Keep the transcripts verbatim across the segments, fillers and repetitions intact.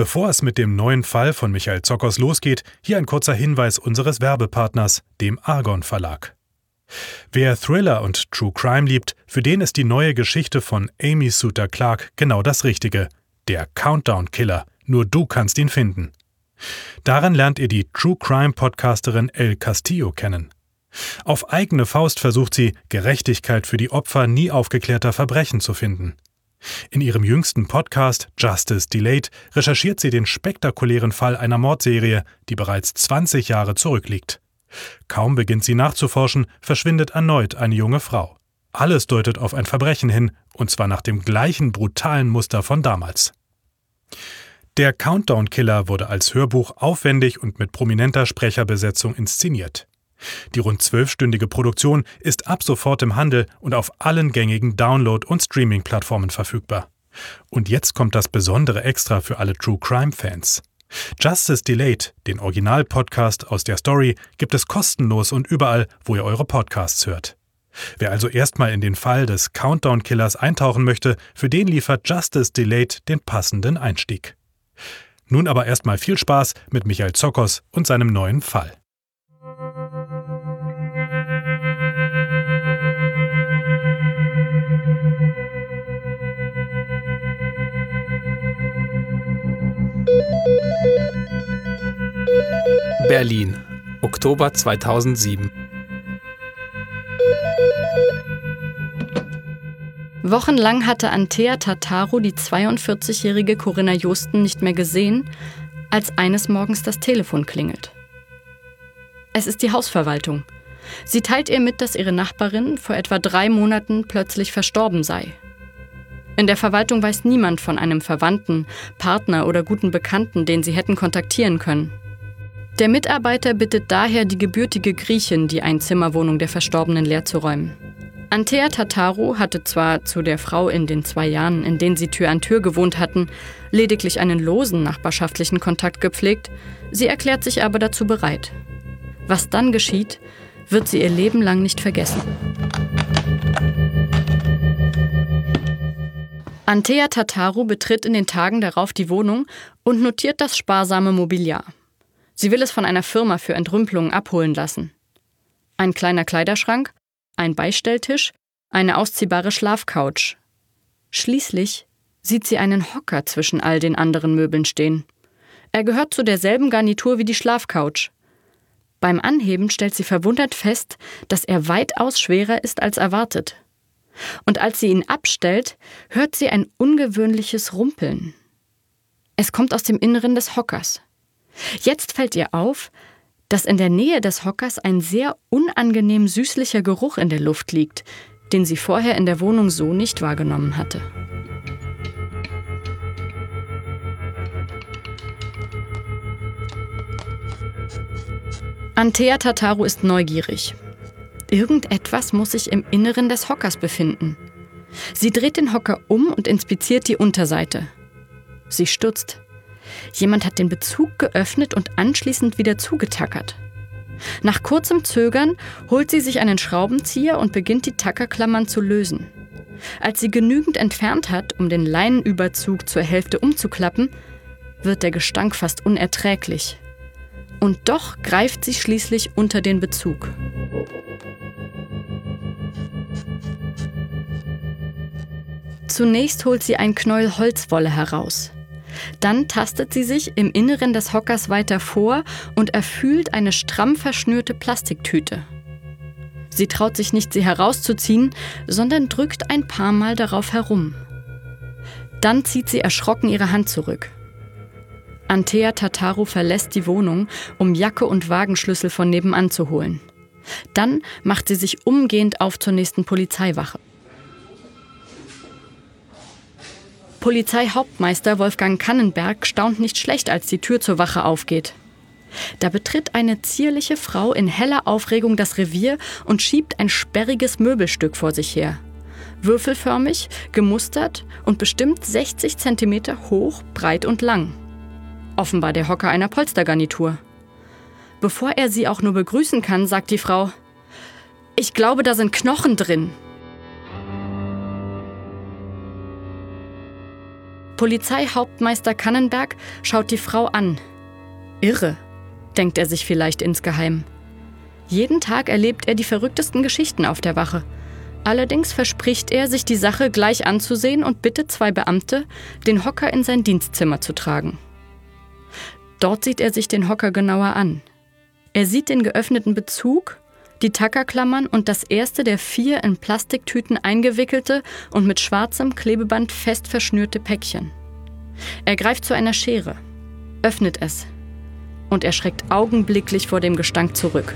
Bevor es mit dem neuen Fall von Michael Zockers losgeht, hier ein kurzer Hinweis unseres Werbepartners, dem Argon Verlag. Wer Thriller und True Crime liebt, für den ist die neue Geschichte von Amy Suter Clark genau das Richtige. Der Countdown Killer. Nur du kannst ihn finden. Darin lernt ihr die True Crime Podcasterin Elle Castillo kennen. Auf eigene Faust versucht sie, Gerechtigkeit für die Opfer nie aufgeklärter Verbrechen zu finden. In ihrem jüngsten Podcast Justice Delayed recherchiert sie den spektakulären Fall einer Mordserie, die bereits zwanzig Jahre zurückliegt. Kaum beginnt sie nachzuforschen, verschwindet erneut eine junge Frau. Alles deutet auf ein Verbrechen hin, und zwar nach dem gleichen brutalen Muster von damals. Der Countdown Killer wurde als Hörbuch aufwendig und mit prominenter Sprecherbesetzung inszeniert. Die rund zwölfstündige Produktion ist ab sofort im Handel und auf allen gängigen Download- und Streaming-Plattformen verfügbar. Und jetzt kommt das besondere Extra für alle True-Crime-Fans. Justice Delayed, den Original-Podcast aus der Story, gibt es kostenlos und überall, wo ihr eure Podcasts hört. Wer also erstmal in den Fall des Countdown-Killers eintauchen möchte, für den liefert Justice Delayed den passenden Einstieg. Nun aber erstmal viel Spaß mit Michael Zockers und seinem neuen Fall. Berlin, Oktober zweitausendsieben. Wochenlang hatte Antea Tataru die zweiundvierzigjährige Corinna Josten nicht mehr gesehen, als eines Morgens das Telefon klingelt. Es ist die Hausverwaltung. Sie teilt ihr mit, dass ihre Nachbarin vor etwa drei Monaten plötzlich verstorben sei. In der Verwaltung weiß niemand von einem Verwandten, Partner oder guten Bekannten, den sie hätten kontaktieren können. Der Mitarbeiter bittet daher die gebürtige Griechin, die Einzimmerwohnung der Verstorbenen leerzuräumen. Antea Tataru hatte zwar zu der Frau in den zwei Jahren, in denen sie Tür an Tür gewohnt hatten, lediglich einen losen nachbarschaftlichen Kontakt gepflegt, sie erklärt sich aber dazu bereit. Was dann geschieht, wird sie ihr Leben lang nicht vergessen. Antea Tataru betritt in den Tagen darauf die Wohnung und notiert das sparsame Mobiliar. Sie will es von einer Firma für Entrümpelungen abholen lassen. Ein kleiner Kleiderschrank, ein Beistelltisch, eine ausziehbare Schlafcouch. Schließlich sieht sie einen Hocker zwischen all den anderen Möbeln stehen. Er gehört zu derselben Garnitur wie die Schlafcouch. Beim Anheben stellt sie verwundert fest, dass er weitaus schwerer ist als erwartet. Und als sie ihn abstellt, hört sie ein ungewöhnliches Rumpeln. Es kommt aus dem Inneren des Hockers. Jetzt fällt ihr auf, dass in der Nähe des Hockers ein sehr unangenehm süßlicher Geruch in der Luft liegt, den sie vorher in der Wohnung so nicht wahrgenommen hatte. Antea Tataru ist neugierig. Irgendetwas muss sich im Inneren des Hockers befinden. Sie dreht den Hocker um und inspiziert die Unterseite. Sie stutzt. Jemand hat den Bezug geöffnet und anschließend wieder zugetackert. Nach kurzem Zögern holt sie sich einen Schraubenzieher und beginnt die Tackerklammern zu lösen. Als sie genügend entfernt hat, um den Leinenüberzug zur Hälfte umzuklappen, wird der Gestank fast unerträglich. Und doch greift sie schließlich unter den Bezug. Zunächst holt sie ein Knäuel Holzwolle heraus. Dann tastet sie sich im Inneren des Hockers weiter vor und erfühlt eine stramm verschnürte Plastiktüte. Sie traut sich nicht, sie herauszuziehen, sondern drückt ein paar Mal darauf herum. Dann zieht sie erschrocken ihre Hand zurück. Antea Tataru verlässt die Wohnung, um Jacke und Wagenschlüssel von nebenan zu holen. Dann macht sie sich umgehend auf zur nächsten Polizeiwache. Polizeihauptmeister Wolfgang Kannenberg staunt nicht schlecht, als die Tür zur Wache aufgeht. Da betritt eine zierliche Frau in heller Aufregung das Revier und schiebt ein sperriges Möbelstück vor sich her. Würfelförmig, gemustert und bestimmt sechzig Zentimeter hoch, breit und lang. Offenbar der Hocker einer Polstergarnitur. Bevor er sie auch nur begrüßen kann, sagt die Frau: »Ich glaube, da sind Knochen drin.« Polizeihauptmeister Kannenberg schaut die Frau an. Irre, denkt er sich vielleicht insgeheim. Jeden Tag erlebt er die verrücktesten Geschichten auf der Wache. Allerdings verspricht er, sich die Sache gleich anzusehen und bittet zwei Beamte, den Hocker in sein Dienstzimmer zu tragen. Dort sieht er sich den Hocker genauer an. Er sieht den geöffneten Bezug, die Tackerklammern und das erste der vier in Plastiktüten eingewickelte und mit schwarzem Klebeband fest verschnürte Päckchen. Er greift zu einer Schere, öffnet es und erschreckt augenblicklich vor dem Gestank zurück.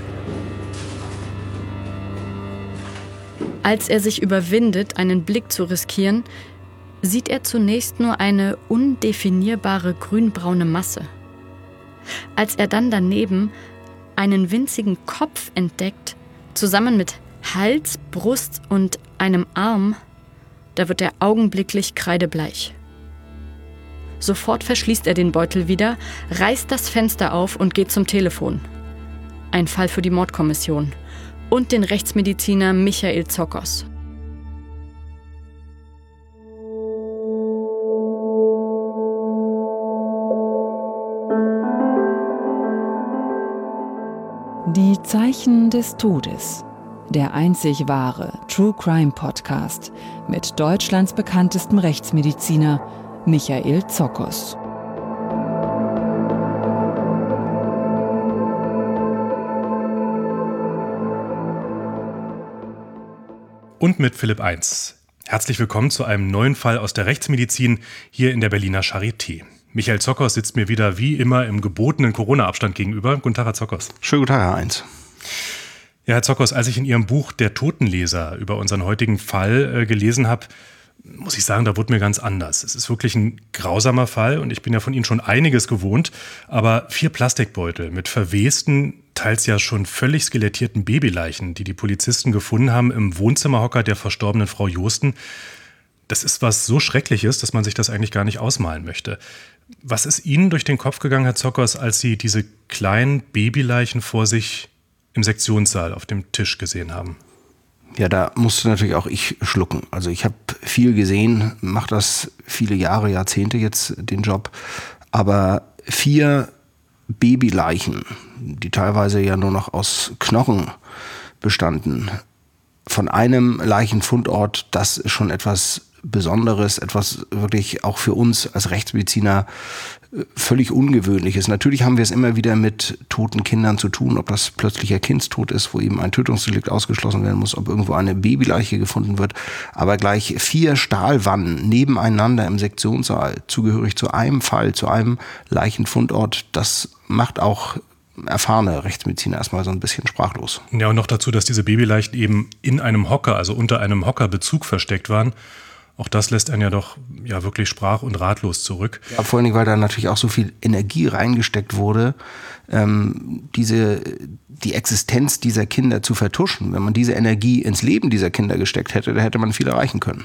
Als er sich überwindet, einen Blick zu riskieren, sieht er zunächst nur eine undefinierbare grünbraune Masse. Als er dann daneben einen winzigen Kopf entdeckt, zusammen mit Hals, Brust und einem Arm, da wird er augenblicklich kreidebleich. Sofort verschließt er den Beutel wieder, reißt das Fenster auf und geht zum Telefon. Ein Fall für die Mordkommission und den Rechtsmediziner Michael Zokos. Die Zeichen des Todes. Der einzig wahre True Crime Podcast mit Deutschlands bekanntestem Rechtsmediziner Michael Zokos. Und mit Philipp Eins. Herzlich willkommen zu einem neuen Fall aus der Rechtsmedizin hier in der Berliner Charité. Michael Zokos sitzt mir wieder wie immer im gebotenen Corona-Abstand gegenüber. Guten Tag, Herr Zokos. Schönen guten Tag, Herr Eins. Ja, Herr Zokos, als ich in Ihrem Buch Der Totenleser über unseren heutigen Fall äh, gelesen habe, muss ich sagen, da wurde mir ganz anders. Es ist wirklich ein grausamer Fall und ich bin ja von Ihnen schon einiges gewohnt, aber vier Plastikbeutel mit verwesten, teils ja schon völlig skelettierten Babyleichen, die die Polizisten gefunden haben im Wohnzimmerhocker der verstorbenen Frau Josten, das ist was so Schreckliches, dass man sich das eigentlich gar nicht ausmalen möchte. Was ist Ihnen durch den Kopf gegangen, Herr Zokos, als Sie diese kleinen Babyleichen vor sich im Sektionssaal auf dem Tisch gesehen haben? Ja, da musste natürlich auch ich schlucken. Also ich habe viel gesehen, mache das viele Jahre, Jahrzehnte jetzt den Job. Aber vier Babyleichen, die teilweise ja nur noch aus Knochen bestanden, von einem Leichenfundort, das ist schon etwas Besonderes, etwas wirklich auch für uns als Rechtsmediziner völlig Ungewöhnliches. Natürlich haben wir es immer wieder mit toten Kindern zu tun, ob das plötzlicher Kindstod ist, wo eben ein Tötungsdelikt ausgeschlossen werden muss, ob irgendwo eine Babyleiche gefunden wird. Aber gleich vier Stahlwannen nebeneinander im Sektionssaal, zugehörig zu einem Fall, zu einem Leichenfundort, das macht auch erfahrene Rechtsmediziner erstmal so ein bisschen sprachlos. Ja, und noch dazu, dass diese Babyleichen eben in einem Hocker, also unter einem Hockerbezug versteckt waren. Auch das lässt einen ja doch ja wirklich sprach- und ratlos zurück. Ja, vor allen Dingen, weil da natürlich auch so viel Energie reingesteckt wurde, ähm, diese, die Existenz dieser Kinder zu vertuschen. Wenn man diese Energie ins Leben dieser Kinder gesteckt hätte, da hätte man viel erreichen können.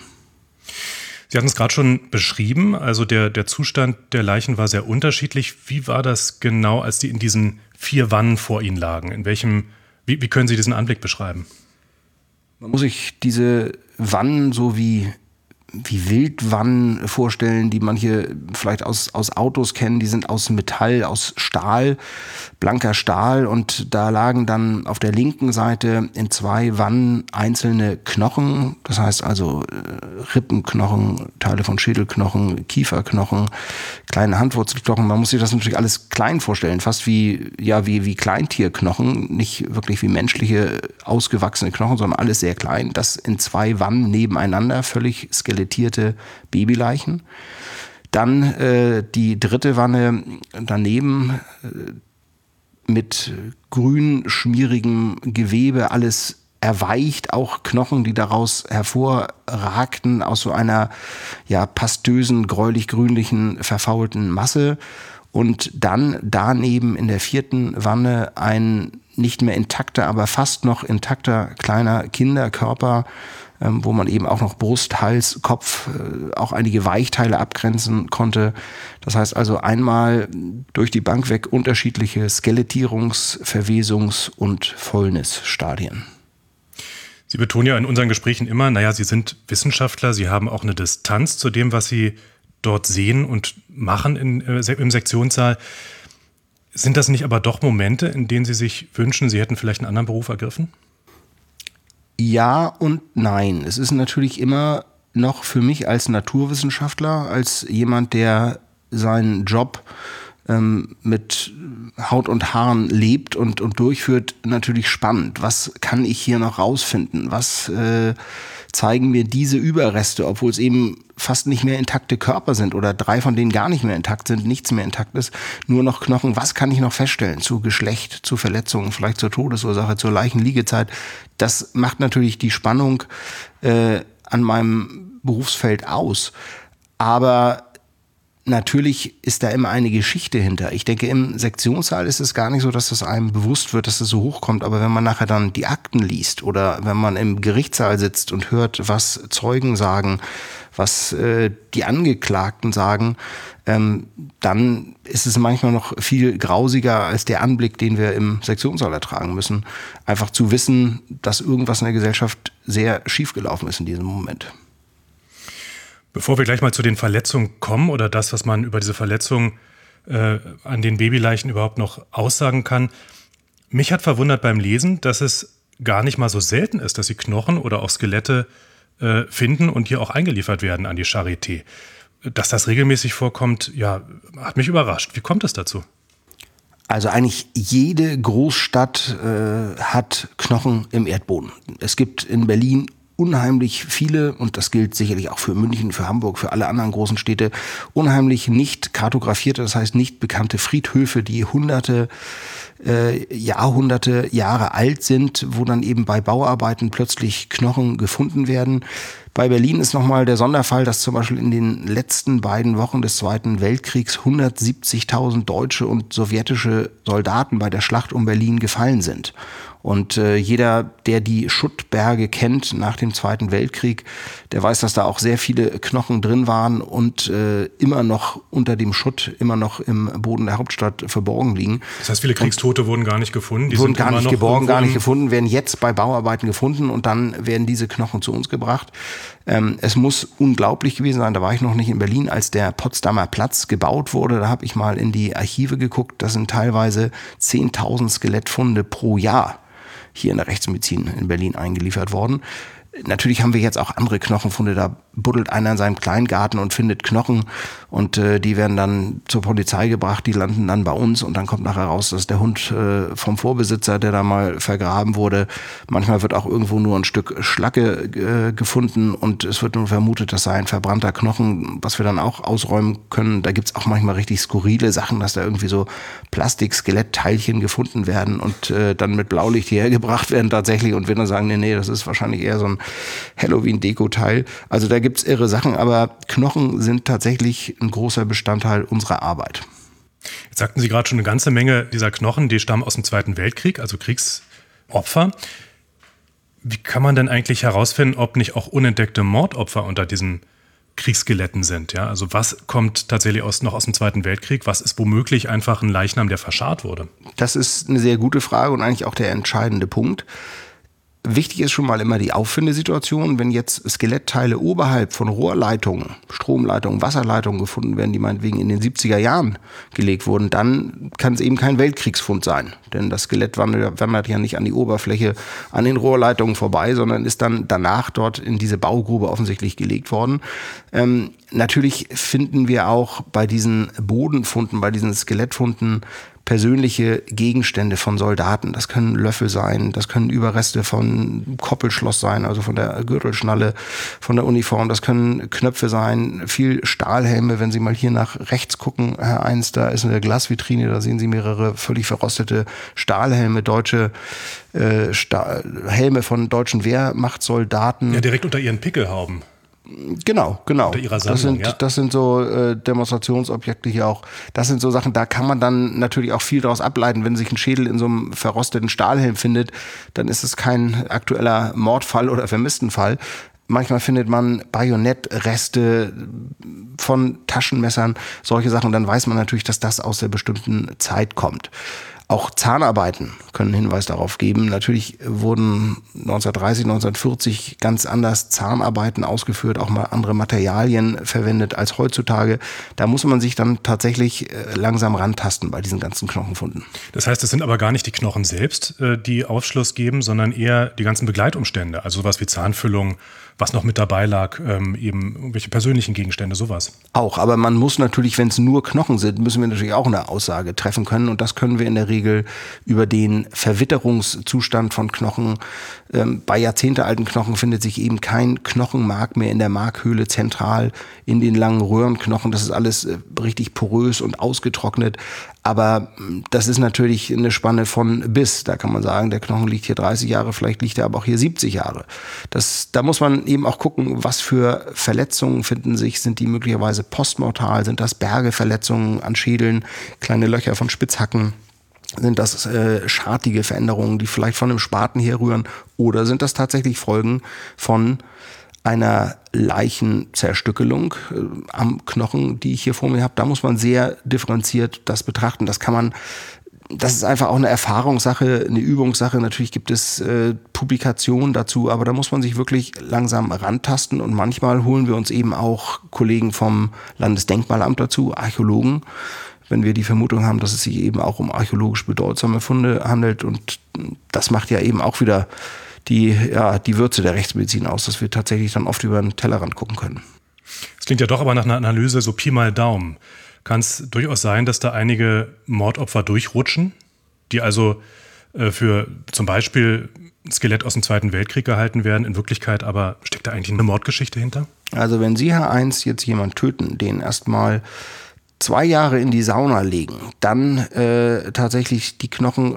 Sie hatten es gerade schon beschrieben, also der, der Zustand der Leichen war sehr unterschiedlich. Wie war das genau, als die in diesen vier Wannen vor Ihnen lagen? In welchem, wie, wie können Sie diesen Anblick beschreiben? Man muss sich diese Wannen so wie wie Wildwannen vorstellen, die manche vielleicht aus, aus Autos kennen. Die sind aus Metall, aus Stahl, blanker Stahl. Und da lagen dann auf der linken Seite in zwei Wannen einzelne Knochen. Das heißt also äh, Rippenknochen, Teile von Schädelknochen, Kieferknochen, kleine Handwurzelknochen. Man muss sich das natürlich alles klein vorstellen, fast wie, ja, wie, wie Kleintierknochen. Nicht wirklich wie menschliche, ausgewachsene Knochen, sondern alles sehr klein. Das in zwei Wannen nebeneinander, völlig skelettiert. Babyleichen. Dann äh, die dritte Wanne daneben äh, mit grün schmierigem Gewebe, alles erweicht, auch Knochen, die daraus hervorragten aus so einer ja pastösen, gräulich-grünlichen, verfaulten Masse. Und dann daneben in der vierten Wanne ein nicht mehr intakter, aber fast noch intakter kleiner Kinderkörper, wo man eben auch noch Brust, Hals, Kopf, auch einige Weichteile abgrenzen konnte. Das heißt also einmal durch die Bank weg unterschiedliche Skelettierungs-, Verwesungs- und Fäulnisstadien. Sie betonen ja in unseren Gesprächen immer, naja, Sie sind Wissenschaftler, Sie haben auch eine Distanz zu dem, was Sie dort sehen und machen in, äh, im Sektionssaal. Sind das nicht aber doch Momente, in denen Sie sich wünschen, Sie hätten vielleicht einen anderen Beruf ergriffen? Ja und nein. Es ist natürlich immer noch für mich als Naturwissenschaftler, als jemand, der seinen Job ähm, mit Haut und Haaren lebt und, und durchführt, natürlich spannend. Was kann ich hier noch rausfinden? Was äh, zeigen mir diese Überreste, obwohl es eben fast nicht mehr intakte Körper sind oder drei von denen gar nicht mehr intakt sind, nichts mehr intakt ist, nur noch Knochen. Was kann ich noch feststellen zu Geschlecht, zu Verletzungen, vielleicht zur Todesursache, zur Leichenliegezeit? Das macht natürlich die Spannung äh, an meinem Berufsfeld aus. Aber natürlich ist da immer eine Geschichte hinter. Ich denke, im Sektionssaal ist es gar nicht so, dass das einem bewusst wird, dass es so hochkommt. Aber wenn man nachher dann die Akten liest oder wenn man im Gerichtssaal sitzt und hört, was Zeugen sagen, was äh, die Angeklagten sagen, ähm, dann ist es manchmal noch viel grausiger als der Anblick, den wir im Sektionssaal ertragen müssen. Einfach zu wissen, dass irgendwas in der Gesellschaft sehr schiefgelaufen ist in diesem Moment. Bevor wir gleich mal zu den Verletzungen kommen oder das, was man über diese Verletzungen äh, an den Babyleichen überhaupt noch aussagen kann, mich hat verwundert beim Lesen, dass es gar nicht mal so selten ist, dass sie Knochen oder auch Skelette äh, finden und hier auch eingeliefert werden an die Charité. Dass das regelmäßig vorkommt, ja, hat mich überrascht. Wie kommt es dazu? Also eigentlich jede Großstadt äh, hat Knochen im Erdboden. Es gibt in Berlin unheimlich viele, und das gilt sicherlich auch für München, für Hamburg, für alle anderen großen Städte, unheimlich nicht kartografierte, das heißt nicht bekannte Friedhöfe, die hunderte, äh, Jahrhunderte, Jahre alt sind, wo dann eben bei Bauarbeiten plötzlich Knochen gefunden werden. Bei Berlin ist nochmal der Sonderfall, dass zum Beispiel in den letzten beiden Wochen des Zweiten Weltkriegs hundertsiebzigtausend deutsche und sowjetische Soldaten bei der Schlacht um Berlin gefallen sind. Und äh, jeder, der die Schuttberge kennt nach dem Zweiten Weltkrieg, der weiß, dass da auch sehr viele Knochen drin waren und äh, immer noch unter dem Schutt, immer noch im Boden der Hauptstadt verborgen liegen. Das heißt, viele Kriegstote und wurden gar nicht gefunden? Die wurden sind gar immer nicht noch geborgen, gar nicht gefunden, werden jetzt bei Bauarbeiten gefunden und dann werden diese Knochen zu uns gebracht. Ähm, es muss unglaublich gewesen sein, da war ich noch nicht in Berlin, als der Potsdamer Platz gebaut wurde. Da habe ich mal in die Archive geguckt. Das sind teilweise zehntausend Skelettfunde pro Jahr hier in der Rechtsmedizin in Berlin eingeliefert worden. Natürlich haben wir jetzt auch andere Knochenfunde. Da buddelt einer in seinem Kleingarten und findet Knochen und äh, die werden dann zur Polizei gebracht, die landen dann bei uns und dann kommt nachher raus, dass der Hund äh, vom Vorbesitzer, der da mal vergraben wurde. Manchmal wird auch irgendwo nur ein Stück Schlacke äh, gefunden und es wird nun vermutet, das sei ein verbrannter Knochen, was wir dann auch ausräumen können. Da gibt's auch manchmal richtig skurrile Sachen, dass da irgendwie so Plastik-Skelettteilchen gefunden werden und äh, dann mit Blaulicht hierher gebracht werden tatsächlich und wir dann sagen, nee, nee, das ist wahrscheinlich eher so ein Halloween-Deko-Teil. Also da gibt's irre Sachen, aber Knochen sind tatsächlich ein großer Bestandteil unserer Arbeit. Jetzt sagten Sie gerade schon, eine ganze Menge dieser Knochen, die stammen aus dem Zweiten Weltkrieg, also Kriegsopfer. Wie kann man denn eigentlich herausfinden, ob nicht auch unentdeckte Mordopfer unter diesen Kriegsskeletten sind? Ja? Also was kommt tatsächlich aus, noch aus dem Zweiten Weltkrieg? Was ist womöglich einfach ein Leichnam, der verscharrt wurde? Das ist eine sehr gute Frage und eigentlich auch der entscheidende Punkt. Wichtig ist schon mal immer die Auffindesituation. Wenn jetzt Skelettteile oberhalb von Rohrleitungen, Stromleitungen, Wasserleitungen gefunden werden, die meinetwegen in den siebziger Jahren gelegt wurden, dann kann es eben kein Weltkriegsfund sein. Denn das Skelett wandert, wandert ja nicht an die Oberfläche, an den Rohrleitungen vorbei, sondern ist dann danach dort in diese Baugrube offensichtlich gelegt worden. Ähm, natürlich finden wir auch bei diesen Bodenfunden, bei diesen Skelettfunden persönliche Gegenstände von Soldaten. Das können Löffel sein, das können Überreste von Koppelschloss sein, also von der Gürtelschnalle, von der Uniform. Das können Knöpfe sein, viel Stahlhelme. Wenn Sie mal hier nach rechts gucken, Herr Eins, da ist eine Glasvitrine, da sehen Sie mehrere völlig verrostete Stahlhelme, deutsche äh, Stahl- Helme von deutschen Wehrmachtssoldaten. Ja, direkt unter ihren Pickelhauben. Genau, genau. Unter ihrer Sammlung, das sind, ja. das sind so äh, Demonstrationsobjekte hier auch. Das sind so Sachen, da kann man dann natürlich auch viel daraus ableiten. Wenn sich ein Schädel in so einem verrosteten Stahlhelm findet, dann ist es kein aktueller Mordfall oder Vermisstenfall. Manchmal findet man Bajonettreste von Taschenmessern, solche Sachen. Dann weiß man natürlich, dass das aus der bestimmten Zeit kommt. Auch Zahnarbeiten können Hinweis darauf geben. Natürlich wurden neunzehnhundertdreißig, neunzehnhundertvierzig ganz anders Zahnarbeiten ausgeführt, auch mal andere Materialien verwendet als heutzutage. Da muss man sich dann tatsächlich langsam rantasten bei diesen ganzen Knochenfunden. Das heißt, es sind aber gar nicht die Knochen selbst, die Aufschluss geben, sondern eher die ganzen Begleitumstände, also sowas wie Zahnfüllung, was noch mit dabei lag, ähm, eben irgendwelche persönlichen Gegenstände, sowas. Auch, aber man muss natürlich, wenn es nur Knochen sind, müssen wir natürlich auch eine Aussage treffen können und das können wir in der Regel über den Verwitterungszustand von Knochen. Ähm, bei jahrzehntealten Knochen findet sich eben kein Knochenmark mehr in der Markhöhle zentral in den langen Röhrenknochen. Das ist alles äh, richtig porös und ausgetrocknet. Aber das ist natürlich eine Spanne von bis. Da kann man sagen, der Knochen liegt hier dreißig Jahre, vielleicht liegt er aber auch hier siebzig Jahre. Das, da muss man eben auch gucken, was für Verletzungen finden sich. Sind die möglicherweise postmortal? Sind das Bergeverletzungen an Schädeln, kleine Löcher von Spitzhacken? Sind das äh, schartige Veränderungen, die vielleicht von einem Spaten herrühren? Oder sind das tatsächlich Folgen von einer Leichenzerstückelung äh, am Knochen, die ich hier vor mir habe? Da muss man sehr differenziert das betrachten. Das kann man, das ist einfach auch eine Erfahrungssache, eine Übungssache. Natürlich gibt es äh, Publikationen dazu, aber da muss man sich wirklich langsam rantasten. Und manchmal holen wir uns eben auch Kollegen vom Landesdenkmalamt dazu, Archäologen, wenn wir die Vermutung haben, dass es sich eben auch um archäologisch bedeutsame Funde handelt. Und das macht ja eben auch wieder die, ja, die Würze der Rechtsmedizin aus, dass wir tatsächlich dann oft über den Tellerrand gucken können. Es klingt ja doch aber nach einer Analyse so Pi mal Daumen. Kann es durchaus sein, dass da einige Mordopfer durchrutschen, die also äh, für zum Beispiel ein Skelett aus dem Zweiten Weltkrieg gehalten werden, in Wirklichkeit aber steckt da eigentlich eine Mordgeschichte hinter? Also wenn Sie, Herr Eins, jetzt jemanden töten, den erstmal zwei Jahre in die Sauna legen, dann äh, tatsächlich die Knochen,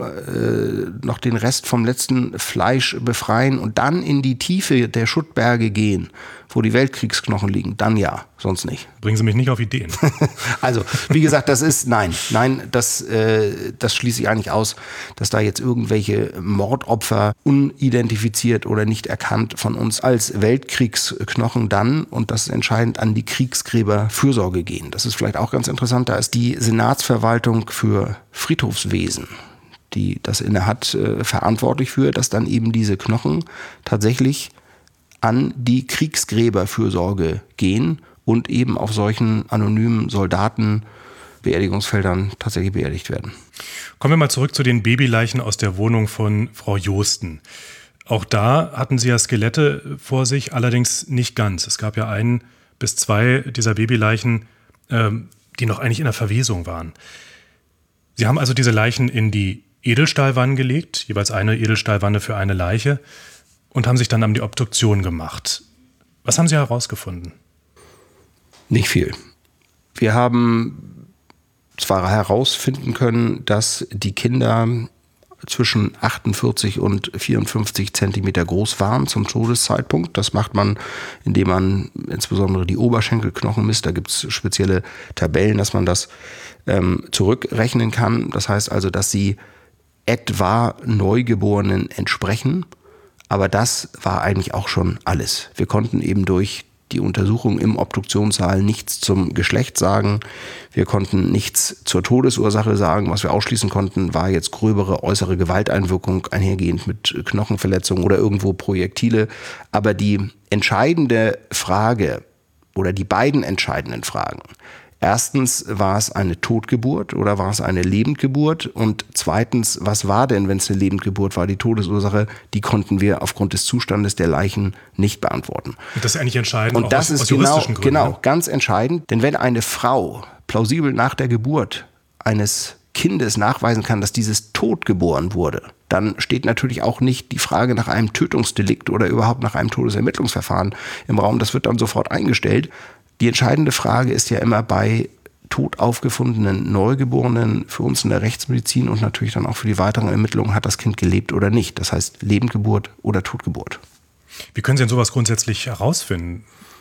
äh, noch den Rest vom letzten Fleisch befreien und dann in die Tiefe der Schuttberge gehen, wo die Weltkriegsknochen liegen, dann ja, sonst nicht. Bringen Sie mich nicht auf Ideen. Also, wie gesagt, das ist, nein, nein, das, äh, das schließe ich eigentlich aus, dass da jetzt irgendwelche Mordopfer unidentifiziert oder nicht erkannt von uns als Weltkriegsknochen dann, und das ist entscheidend, an die Kriegsgräberfürsorge gehen. Das ist vielleicht auch ganz interessant, da ist die Senatsverwaltung für Friedhofswesen, die das inne hat, äh, verantwortlich für, dass dann eben diese Knochen tatsächlich an die Kriegsgräberfürsorge gehen und eben auf solchen anonymen Soldatenbeerdigungsfeldern tatsächlich beerdigt werden. Kommen wir mal zurück zu den Babyleichen aus der Wohnung von Frau Josten. Auch da hatten Sie ja Skelette vor sich, allerdings nicht ganz. Es gab ja ein bis zwei dieser Babyleichen, ähm, die noch eigentlich in der Verwesung waren. Sie haben also diese Leichen in die Edelstahlwannen gelegt, jeweils eine Edelstahlwanne für eine Leiche, und haben sich dann an die Obduktion gemacht. Was haben Sie herausgefunden? Nicht viel. Wir haben zwar herausfinden können, dass die Kinder zwischen achtundvierzig und vierundfünfzig Zentimeter groß waren zum Todeszeitpunkt. Das macht man, indem man insbesondere die Oberschenkelknochen misst. Da gibt es spezielle Tabellen, dass man das ähm, zurückrechnen kann. Das heißt also, dass sie etwa Neugeborenen entsprechen. Aber das war eigentlich auch schon alles. Wir konnten eben durch die Untersuchung im Obduktionssaal nichts zum Geschlecht sagen. Wir konnten nichts zur Todesursache sagen. Was wir ausschließen konnten, war jetzt gröbere äußere Gewalteinwirkung einhergehend mit Knochenverletzungen oder irgendwo Projektile. Aber die entscheidende Frage oder die beiden entscheidenden Fragen: Erstens, war es eine Totgeburt oder war es eine Lebendgeburt? Und zweitens, was war denn, wenn es eine Lebendgeburt war, die Todesursache? Die konnten wir aufgrund des Zustandes der Leichen nicht beantworten. Und das ist eigentlich entscheidend, Und auch das aus, ist aus genau, juristischen Gründen. genau ganz entscheidend. Denn wenn eine Frau plausibel nach der Geburt eines Kindes nachweisen kann, dass dieses tot geboren wurde, dann steht natürlich auch nicht die Frage nach einem Tötungsdelikt oder überhaupt nach einem Todesermittlungsverfahren im Raum. Das wird dann sofort eingestellt. Die entscheidende Frage ist ja immer bei tot aufgefundenen Neugeborenen für uns in der Rechtsmedizin und natürlich dann auch für die weiteren Ermittlungen, hat das Kind gelebt oder nicht? Das heißt Lebendgeburt oder Totgeburt. Wie können Sie denn sowas grundsätzlich herausfinden?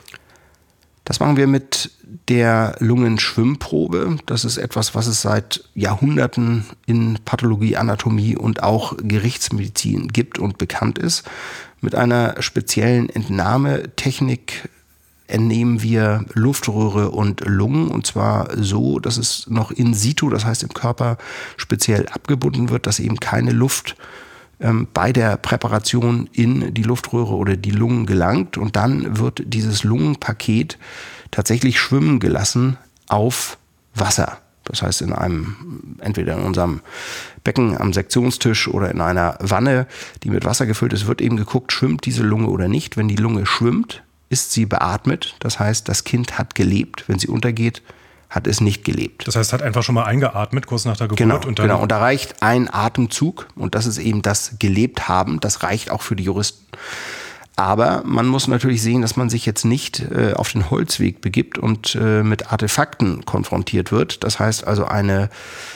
Das machen wir mit der Lungenschwimmprobe. Das ist etwas, was es seit Jahrhunderten in Pathologie, Anatomie und auch Gerichtsmedizin gibt und bekannt ist. Mit einer speziellen Entnahmetechnik entnehmen wir Luftröhre und Lungen, und zwar so, dass es noch in situ, das heißt im Körper speziell abgebunden wird, dass eben keine Luft ähm, bei der Präparation in die Luftröhre oder die Lungen gelangt, und dann wird dieses Lungenpaket tatsächlich schwimmen gelassen auf Wasser. Das heißt, in einem, entweder in unserem Becken am Sektionstisch oder in einer Wanne, die mit Wasser gefüllt ist, wird eben geguckt, schwimmt diese Lunge oder nicht. Wenn die Lunge schwimmt, ist sie beatmet. Das heißt, das Kind hat gelebt. Wenn sie untergeht, hat es nicht gelebt. Das heißt, hat einfach schon mal eingeatmet, kurz nach der Geburt. Genau, und dann genau. Und da reicht ein Atemzug, und das ist eben das Gelebt haben. Das reicht auch für die Juristen. Aber man muss natürlich sehen, dass man sich jetzt nicht äh, auf den Holzweg begibt und äh, mit Artefakten konfrontiert wird. Das heißt also, eine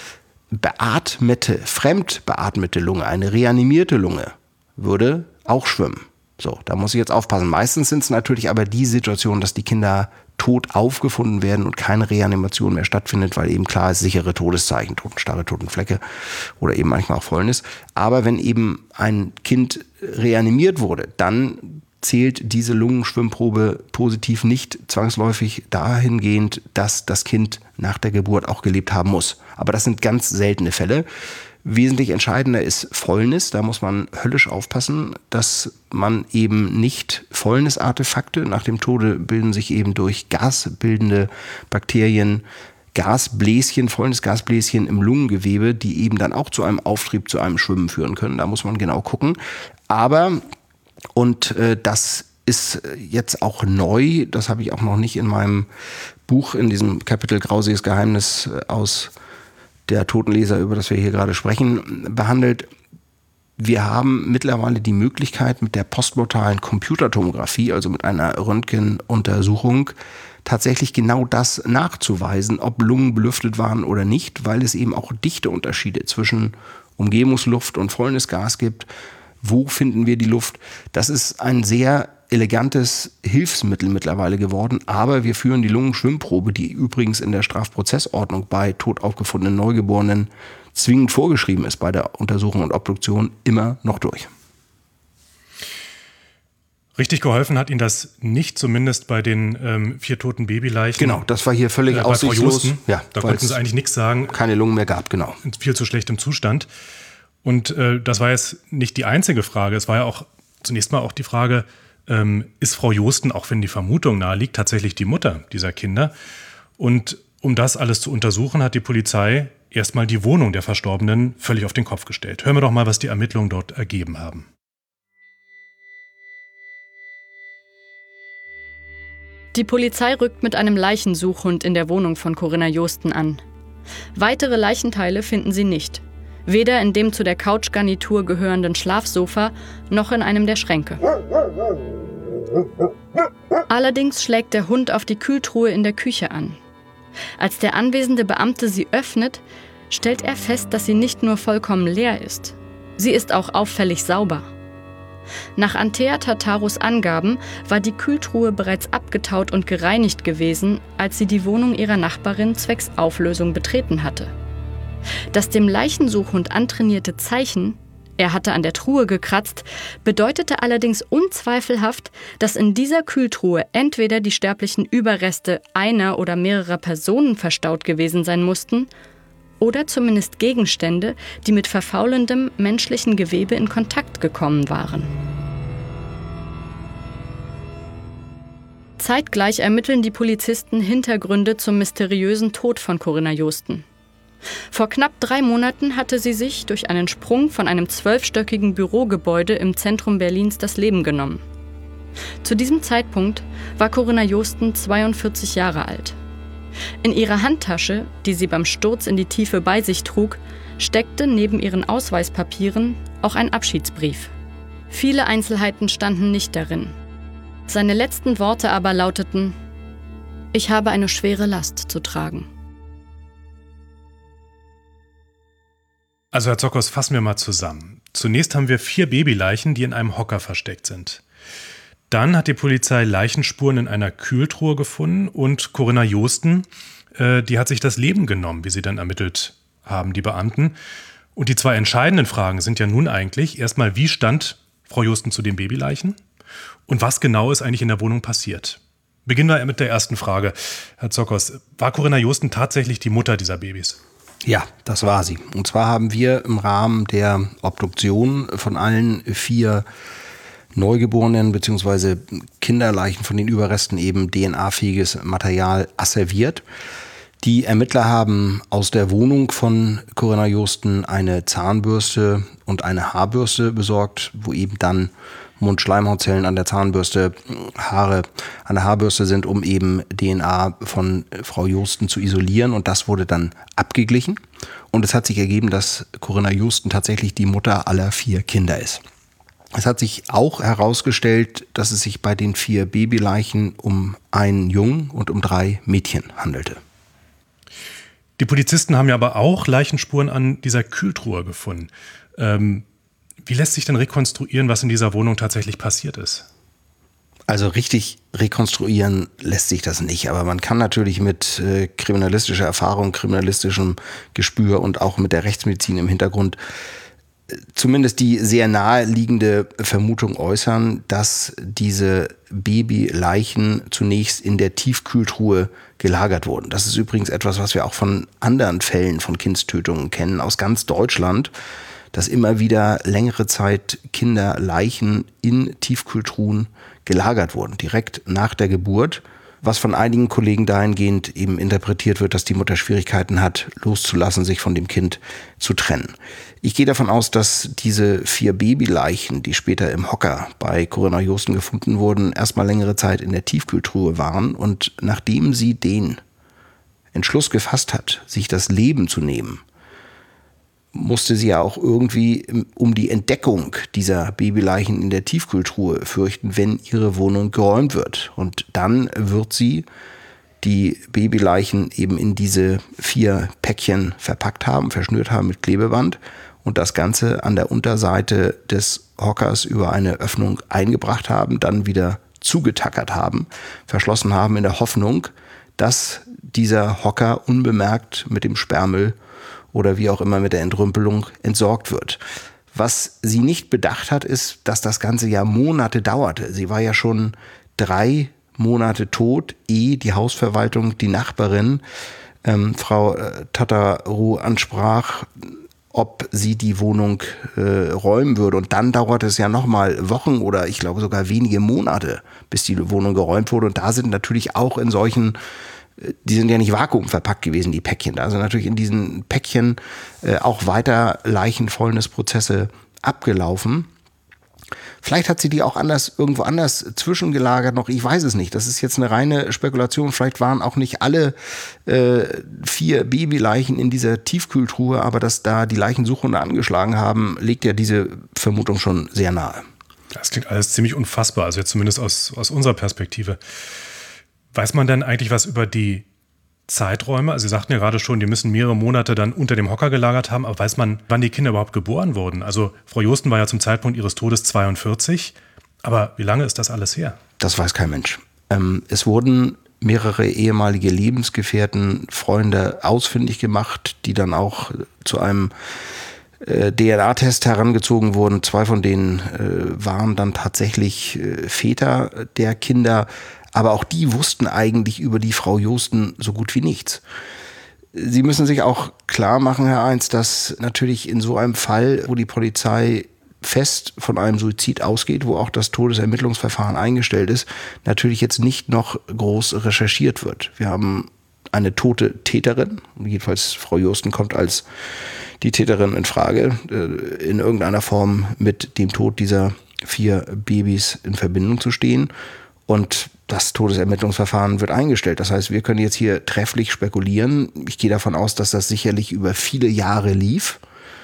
beatmete, fremd beatmete Lunge, eine reanimierte Lunge würde auch schwimmen. So, da muss ich jetzt aufpassen. Meistens sind es natürlich aber die Situationen, dass die Kinder tot aufgefunden werden und keine Reanimation mehr stattfindet, weil eben klar ist, sichere Todeszeichen, Totenstarre, Totenflecke oder eben manchmal auch Fäulnis. Aber wenn eben ein Kind reanimiert wurde, dann zählt diese Lungenschwimmprobe positiv nicht zwangsläufig dahingehend, dass das Kind nach der Geburt auch gelebt haben muss. Aber das sind ganz seltene Fälle. Wesentlich entscheidender ist Fäulnis. Da muss man höllisch aufpassen, dass man eben nicht Fäulnisartefakte, nach dem Tode bilden sich eben durch gasbildende Bakterien Gasbläschen, Fäulnisgasbläschen im Lungengewebe, die eben dann auch zu einem Auftrieb, zu einem Schwimmen führen können. Da muss man genau gucken. Aber, und äh, das ist jetzt auch neu, das habe ich auch noch nicht in meinem Buch, in diesem Kapitel Grausiges Geheimnis aus der Totenleser, über das wir hier gerade sprechen, behandelt. Wir haben mittlerweile die Möglichkeit, mit der postmortalen Computertomographie, also mit einer Röntgenuntersuchung, tatsächlich genau das nachzuweisen, ob Lungen belüftet waren oder nicht, weil es eben auch Dichteunterschiede zwischen Umgebungsluft und Fäulnisgas gibt. Wo finden wir die Luft? Das ist ein sehr elegantes Hilfsmittel mittlerweile geworden, aber wir führen die Lungenschwimmprobe, die übrigens in der Strafprozessordnung bei tot aufgefundenen Neugeborenen zwingend vorgeschrieben ist bei der Untersuchung und Obduktion, immer noch durch. Richtig geholfen hat Ihnen das nicht, zumindest bei den ähm, vier toten Babyleichen. Genau, das war hier völlig äh, aussichtslos. Ja, da konnten Sie eigentlich nichts sagen. Keine Lungen mehr gab, genau. In viel zu schlechtem Zustand. Und äh, das war jetzt nicht die einzige Frage. Es war ja auch zunächst mal auch die Frage, ähm, ist Frau Josten, auch wenn die Vermutung nahe liegt, tatsächlich die Mutter dieser Kinder? Und um das alles zu untersuchen, hat die Polizei erstmal die Wohnung der Verstorbenen völlig auf den Kopf gestellt. Hören wir doch mal, was die Ermittlungen dort ergeben haben. Die Polizei rückt mit einem Leichensuchhund in der Wohnung von Corinna Josten an. Weitere Leichenteile finden sie nicht. Weder in dem zu der Couchgarnitur gehörenden Schlafsofa noch in einem der Schränke. Allerdings schlägt der Hund auf die Kühltruhe in der Küche an. Als der anwesende Beamte sie öffnet, stellt er fest, dass sie nicht nur vollkommen leer ist. Sie ist auch auffällig sauber. Nach Antea Tatarus Angaben war die Kühltruhe bereits abgetaut und gereinigt gewesen, als sie die Wohnung ihrer Nachbarin zwecks Auflösung betreten hatte. Das dem Leichensuchhund antrainierte Zeichen, er hatte an der Truhe gekratzt, bedeutete allerdings unzweifelhaft, dass in dieser Kühltruhe entweder die sterblichen Überreste einer oder mehrerer Personen verstaut gewesen sein mussten oder zumindest Gegenstände, die mit verfaulendem menschlichen Gewebe in Kontakt gekommen waren. Zeitgleich ermitteln die Polizisten Hintergründe zum mysteriösen Tod von Corinna Josten. Vor knapp drei Monaten hatte sie sich durch einen Sprung von einem zwölfstöckigen Bürogebäude im Zentrum Berlins das Leben genommen. Zu diesem Zeitpunkt war Corinna Josten zweiundvierzig Jahre alt. In ihrer Handtasche, die sie beim Sturz in die Tiefe bei sich trug, steckte neben ihren Ausweispapieren auch ein Abschiedsbrief. Viele Einzelheiten standen nicht darin. Seine letzten Worte aber lauteten: „Ich habe eine schwere Last zu tragen." Also Herr Zockers, fassen wir mal zusammen. Zunächst haben wir vier Babyleichen, die in einem Hocker versteckt sind. Dann hat die Polizei Leichenspuren in einer Kühltruhe gefunden und Corinna Josten, äh, die hat sich das Leben genommen, wie sie dann ermittelt haben, die Beamten. Und die zwei entscheidenden Fragen sind ja nun eigentlich erstmal, wie stand Frau Josten zu den Babyleichen und was genau ist eigentlich in der Wohnung passiert? Beginnen wir mit der ersten Frage. Herr Zokos, war Corinna Josten tatsächlich die Mutter dieser Babys? Ja, das war sie. Und zwar haben wir im Rahmen der Obduktion von allen vier Neugeborenen bzw. Kinderleichen von den Überresten eben D N A-fähiges Material asserviert. Die Ermittler haben aus der Wohnung von Corinna Josten eine Zahnbürste und eine Haarbürste besorgt, wo eben dann Mundschleimhautzellen an der Zahnbürste, Haare an der Haarbürste sind, um eben D N A von Frau Josten zu isolieren. Und das wurde dann abgeglichen. Und es hat sich ergeben, dass Corinna Josten tatsächlich die Mutter aller vier Kinder ist. Es hat sich auch herausgestellt, dass es sich bei den vier Babyleichen um einen Jungen und um drei Mädchen handelte. Die Polizisten haben ja aber auch Leichenspuren an dieser Kühltruhe gefunden. Ähm, wie lässt sich denn rekonstruieren, was in dieser Wohnung tatsächlich passiert ist? Also richtig rekonstruieren lässt sich das nicht, aber man kann natürlich mit äh, kriminalistischer Erfahrung, kriminalistischem Gespür und auch mit der Rechtsmedizin im Hintergrund zumindest die sehr naheliegende Vermutung äußern, dass diese Babyleichen zunächst in der Tiefkühltruhe gelagert wurden. Das ist übrigens etwas, was wir auch von anderen Fällen von Kindstötungen kennen, aus ganz Deutschland, dass immer wieder längere Zeit Kinderleichen in Tiefkühltruhen gelagert wurden, direkt nach der Geburt, was von einigen Kollegen dahingehend eben interpretiert wird, dass die Mutter Schwierigkeiten hat, loszulassen, sich von dem Kind zu trennen. Ich gehe davon aus, dass diese vier Babyleichen, die später im Hocker bei Corinna Josten gefunden wurden, erstmal längere Zeit in der Tiefkühltruhe waren. Und nachdem sie den Entschluss gefasst hat, sich das Leben zu nehmen, musste sie ja auch irgendwie um die Entdeckung dieser Babyleichen in der Tiefkühltruhe fürchten, wenn ihre Wohnung geräumt wird. Und dann wird sie die Babyleichen eben in diese vier Päckchen verpackt haben, verschnürt haben mit Klebeband und das Ganze an der Unterseite des Hockers über eine Öffnung eingebracht haben, dann wieder zugetackert haben, verschlossen haben in der Hoffnung, dass dieser Hocker unbemerkt mit dem Sperrmüll oder wie auch immer mit der Entrümpelung entsorgt wird. Was sie nicht bedacht hat, ist, dass das Ganze ja Monate dauerte. Sie war ja schon drei Monate tot, ehe die Hausverwaltung, die Nachbarin, ähm, Frau äh, Tatarou ansprach, ob sie die Wohnung äh, räumen würde. Und dann dauerte es ja nochmal Wochen oder ich glaube sogar wenige Monate, bis die Wohnung geräumt wurde. Und da sind natürlich auch in solchen, die sind ja nicht vakuumverpackt gewesen, die Päckchen. Da sind natürlich in diesen Päckchen äh, auch weiter Leichenfäulnisprozesse abgelaufen. Vielleicht hat sie die auch anders, irgendwo anders zwischengelagert noch, ich weiß es nicht. Das ist jetzt eine reine Spekulation. Vielleicht waren auch nicht alle äh, vier Babyleichen in dieser Tiefkühltruhe, aber dass da die Leichensuchhunde angeschlagen haben, legt ja diese Vermutung schon sehr nahe. Das klingt alles ziemlich unfassbar, also jetzt zumindest aus, aus unserer Perspektive. Weiß man denn eigentlich was über die Zeiträume? Also Sie sagten ja gerade schon, die müssen mehrere Monate dann unter dem Hocker gelagert haben, aber weiß man, wann die Kinder überhaupt geboren wurden? Also Frau Josten war ja zum Zeitpunkt ihres Todes zweiundvierzig, aber wie lange ist das alles her? Das weiß kein Mensch. Ähm, es wurden mehrere ehemalige Lebensgefährten, Freunde ausfindig gemacht, die dann auch zu einem äh, D N A-Test herangezogen wurden. Zwei von denen äh, waren dann tatsächlich äh, Väter der Kinder. Aber auch die wussten eigentlich über die Frau Josten so gut wie nichts. Sie müssen sich auch klar machen, Herr Eins, dass natürlich in so einem Fall, wo die Polizei fest von einem Suizid ausgeht, wo auch das Todesermittlungsverfahren eingestellt ist, natürlich jetzt nicht noch groß recherchiert wird. Wir haben eine tote Täterin, jedenfalls Frau Josten kommt als die Täterin in Frage, in irgendeiner Form mit dem Tod dieser vier Babys in Verbindung zu stehen. Und das Todesermittlungsverfahren wird eingestellt. Das heißt, wir können jetzt hier trefflich spekulieren. Ich gehe davon aus, dass das sicherlich über viele Jahre lief.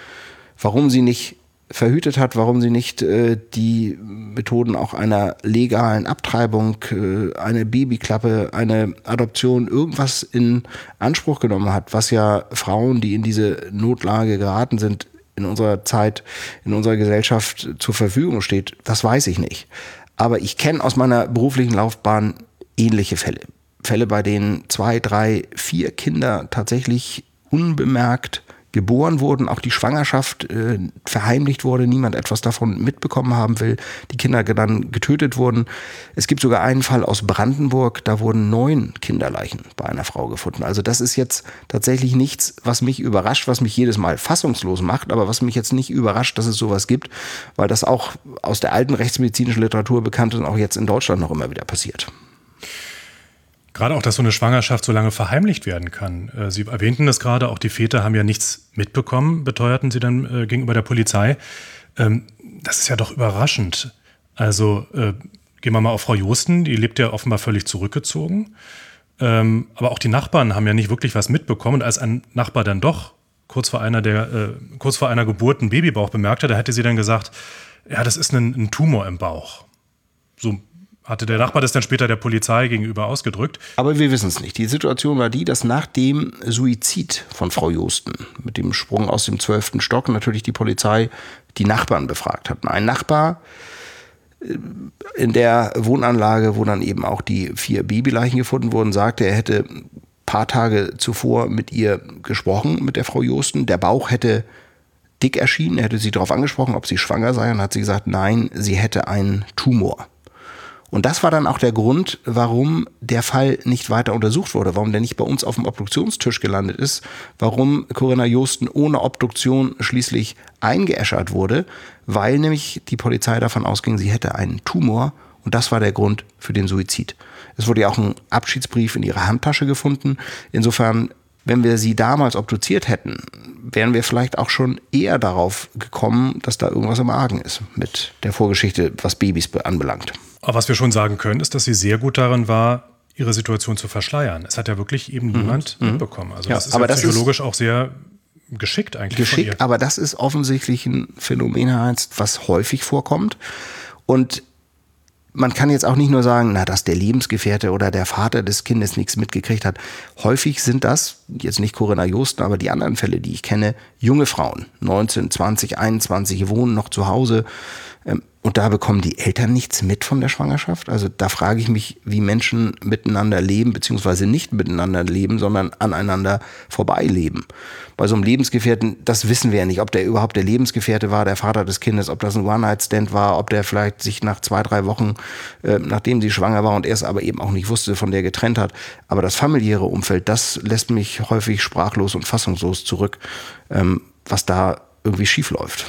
Warum sie nicht verhütet hat, warum sie nicht äh, die Methoden auch einer legalen Abtreibung, äh, eine Babyklappe, eine Adoption, irgendwas in Anspruch genommen hat, was ja Frauen, die in diese Notlage geraten sind, in unserer Zeit, in unserer Gesellschaft zur Verfügung steht, das weiß ich nicht. Aber ich kenne aus meiner beruflichen Laufbahn ähnliche Fälle. Fälle, bei denen zwei, drei, vier Kinder tatsächlich unbemerkt geboren wurden, auch die Schwangerschaft äh, verheimlicht wurde, niemand etwas davon mitbekommen haben will, die Kinder dann getötet wurden. Es gibt sogar einen Fall aus Brandenburg, da wurden neun Kinderleichen bei einer Frau gefunden. Also das ist jetzt tatsächlich nichts, was mich überrascht, was mich jedes Mal fassungslos macht, aber was mich jetzt nicht überrascht, dass es sowas gibt, weil das auch aus der alten rechtsmedizinischen Literatur bekannt ist und auch jetzt in Deutschland noch immer wieder passiert. Gerade auch, dass so eine Schwangerschaft so lange verheimlicht werden kann. Sie erwähnten das gerade, auch die Väter haben ja nichts mitbekommen, beteuerten sie dann äh, gegenüber der Polizei. Ähm, das ist ja doch überraschend. Also äh, gehen wir mal auf Frau Josten, die lebt ja offenbar völlig zurückgezogen. Ähm, aber auch die Nachbarn haben ja nicht wirklich was mitbekommen. Und als ein Nachbar dann doch kurz vor einer, der, äh, kurz vor einer Geburt einen Babybauch bemerkte, da hätte sie dann gesagt, ja, das ist ein, ein Tumor im Bauch. So hatte der Nachbar das dann später der Polizei gegenüber ausgedrückt. Aber wir wissen es nicht. Die Situation war die, dass nach dem Suizid von Frau Josten mit dem Sprung aus dem zwölften Stock natürlich die Polizei die Nachbarn befragt hat. Ein Nachbar in der Wohnanlage, wo dann eben auch die vier Babyleichen gefunden wurden, sagte, er hätte ein paar Tage zuvor mit ihr gesprochen, mit der Frau Josten. Der Bauch hätte dick erschienen. Er hätte sie darauf angesprochen, ob sie schwanger sei. Und hat sie gesagt, nein, sie hätte einen Tumor. Und das war dann auch der Grund, warum der Fall nicht weiter untersucht wurde, warum der nicht bei uns auf dem Obduktionstisch gelandet ist, warum Corinna Josten ohne Obduktion schließlich eingeäschert wurde, weil nämlich die Polizei davon ausging, sie hätte einen Tumor und das war der Grund für den Suizid. Es wurde ja auch ein Abschiedsbrief in ihrer Handtasche gefunden. Insofern, wenn wir sie damals obduziert hätten, wären wir vielleicht auch schon eher darauf gekommen, dass da irgendwas im Argen ist mit der Vorgeschichte, was Babys anbelangt. Aber was wir schon sagen können, ist, dass sie sehr gut darin war, ihre Situation zu verschleiern. Es hat ja wirklich eben niemand mhm. mitbekommen. Also ja, das ist aber ja psychologisch das ist auch sehr geschickt eigentlich geschickt, von ihr. Aber das ist offensichtlich ein Phänomen, was häufig vorkommt. Und man kann jetzt auch nicht nur sagen, na, dass der Lebensgefährte oder der Vater des Kindes nichts mitgekriegt hat. Häufig sind das, jetzt nicht Corinna Josten, aber die anderen Fälle, die ich kenne, junge Frauen, neunzehn, zwanzig, einundzwanzig, wohnen noch zu Hause. Und da bekommen die Eltern nichts mit von der Schwangerschaft. Also da frage ich mich, wie Menschen miteinander leben, beziehungsweise nicht miteinander leben, sondern aneinander vorbeileben. Bei so einem Lebensgefährten, das wissen wir ja nicht, ob der überhaupt der Lebensgefährte war, der Vater des Kindes, ob das ein One-Night-Stand war, ob der vielleicht sich nach zwei, drei Wochen, äh, nachdem sie schwanger war und er es aber eben auch nicht wusste, von der getrennt hat. Aber das familiäre Umfeld, das lässt mich häufig sprachlos und fassungslos zurück, ähm, was da irgendwie schief läuft.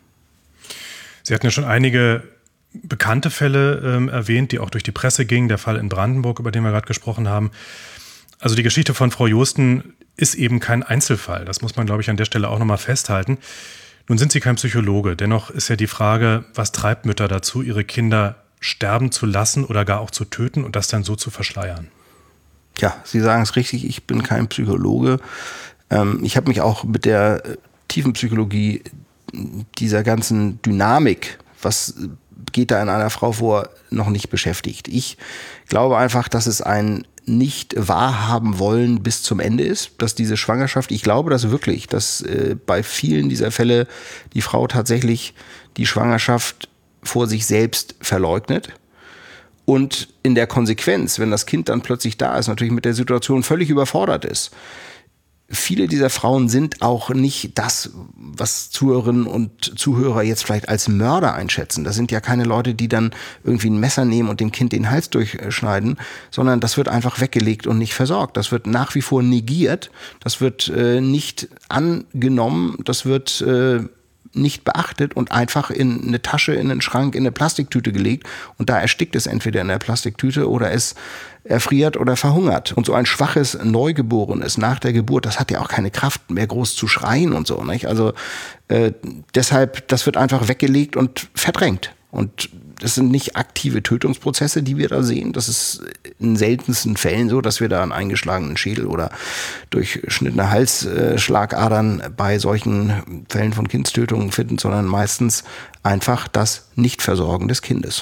Sie hatten ja schon einige bekannte Fälle ähm, erwähnt, die auch durch die Presse gingen. Der Fall in Brandenburg, über den wir gerade gesprochen haben. Also die Geschichte von Frau Josten ist eben kein Einzelfall. Das muss man, glaube ich, an der Stelle auch nochmal festhalten. Nun sind Sie kein Psychologe. Dennoch ist ja die Frage, was treibt Mütter dazu, ihre Kinder sterben zu lassen oder gar auch zu töten und das dann so zu verschleiern? Ja, Sie sagen es richtig, ich bin kein Psychologe. Ähm, ich habe mich auch mit der äh, tiefen Psychologie dieser ganzen Dynamik, was geht da in einer Frau vor, noch nicht beschäftigt. Ich glaube einfach, dass es ein nicht wahrhaben wollen bis zum Ende ist, dass diese Schwangerschaft, ich glaube das wirklich, dass äh, bei vielen dieser Fälle die Frau tatsächlich die Schwangerschaft vor sich selbst verleugnet und in der Konsequenz, wenn das Kind dann plötzlich da ist, natürlich mit der Situation völlig überfordert ist. Viele dieser Frauen sind auch nicht das, was Zuhörerinnen und Zuhörer jetzt vielleicht als Mörder einschätzen. Das sind ja keine Leute, die dann irgendwie ein Messer nehmen und dem Kind den Hals durchschneiden, sondern das wird einfach weggelegt und nicht versorgt. Das wird nach wie vor negiert, das wird äh, nicht angenommen, das wird äh, nicht beachtet und einfach in eine Tasche, in einen Schrank, in eine Plastiktüte gelegt und da erstickt es entweder in der Plastiktüte oder es erfriert oder verhungert. Und so ein schwaches Neugeborenes nach der Geburt, das hat ja auch keine Kraft mehr groß zu schreien und so, nicht? Also äh, deshalb, das wird einfach weggelegt und verdrängt. Und das sind nicht aktive Tötungsprozesse, die wir da sehen. Das ist in seltensten Fällen so, dass wir da einen eingeschlagenen Schädel oder durchschnittene Halsschlagadern bei solchen Fällen von Kindstötungen finden, sondern meistens einfach das Nichtversorgen des Kindes.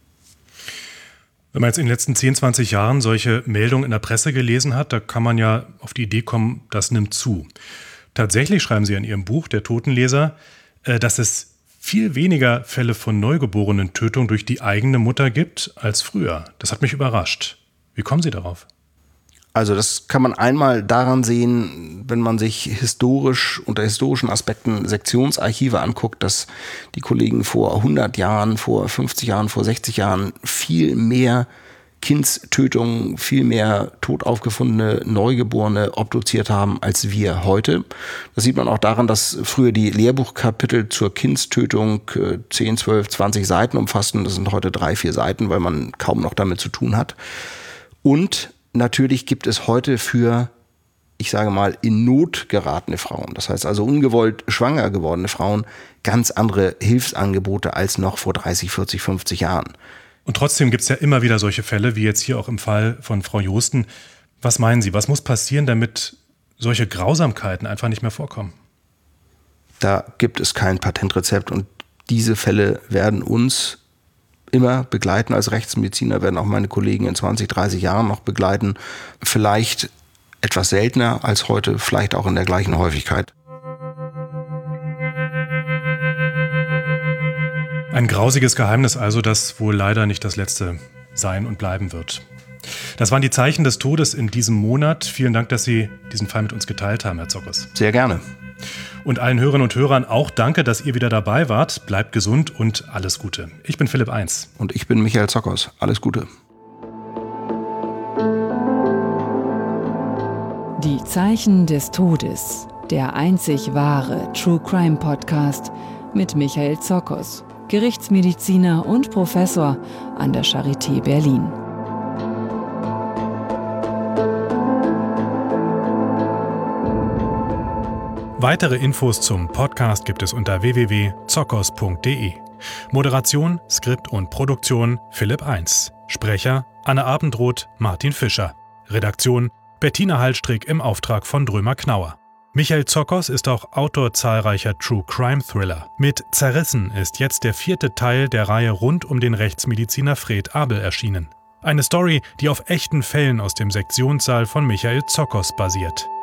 Wenn man jetzt in den letzten zehn, zwanzig Jahren solche Meldungen in der Presse gelesen hat, da kann man ja auf die Idee kommen, das nimmt zu. Tatsächlich schreiben Sie in Ihrem Buch, Der Totenleser, dass es viel weniger Fälle von neugeborenen Tötung durch die eigene Mutter gibt als früher. Das hat mich überrascht. Wie kommen Sie darauf? Also das kann man einmal daran sehen, wenn man sich historisch unter historischen Aspekten Sektionsarchive anguckt, dass die Kollegen vor hundert Jahren, vor fünfzig Jahren, vor sechzig Jahren viel mehr Kindstötungen, viel mehr tot aufgefundene Neugeborene obduziert haben als wir heute. Das sieht man auch daran, dass früher die Lehrbuchkapitel zur Kindstötung zehn, zwölf, zwanzig Seiten umfassten. Das sind heute drei, vier Seiten, weil man kaum noch damit zu tun hat. Und natürlich gibt es heute für, ich sage mal, in Not geratene Frauen, das heißt also ungewollt schwanger gewordene Frauen, ganz andere Hilfsangebote als noch vor dreißig, vierzig, fünfzig Jahren. Und trotzdem gibt es ja immer wieder solche Fälle, wie jetzt hier auch im Fall von Frau Joosten. Was meinen Sie, was muss passieren, damit solche Grausamkeiten einfach nicht mehr vorkommen? Da gibt es kein Patentrezept und diese Fälle werden uns immer begleiten als Rechtsmediziner, werden auch meine Kollegen in zwanzig, dreißig Jahren noch begleiten. Vielleicht etwas seltener als heute, vielleicht auch in der gleichen Häufigkeit. Ein grausiges Geheimnis also, das wohl leider nicht das letzte sein und bleiben wird. Das waren die Zeichen des Todes in diesem Monat. Vielen Dank, dass Sie diesen Fall mit uns geteilt haben, Herr Zokos. Sehr gerne. Und allen Hörerinnen und Hörern auch danke, dass ihr wieder dabei wart. Bleibt gesund und alles Gute. Ich bin Philipp Eins. Und ich bin Michael Zokos. Alles Gute. Die Zeichen des Todes. Der einzig wahre True Crime Podcast mit Michael Zokos, Gerichtsmediziner und Professor an der Charité Berlin. Weitere Infos zum Podcast gibt es unter w w w punkt zokos punkt d e. Moderation, Skript und Produktion Philipp Eins. Sprecher Anne Abendroth, Martin Fischer. Redaktion Bettina Hallstrick im Auftrag von Drömer Knauer. Michael Zokos ist auch Autor zahlreicher True Crime Thriller. Mit Zerrissen ist jetzt der vierte Teil der Reihe rund um den Rechtsmediziner Fred Abel erschienen. Eine Story, die auf echten Fällen aus dem Sektionssaal von Michael Zokos basiert.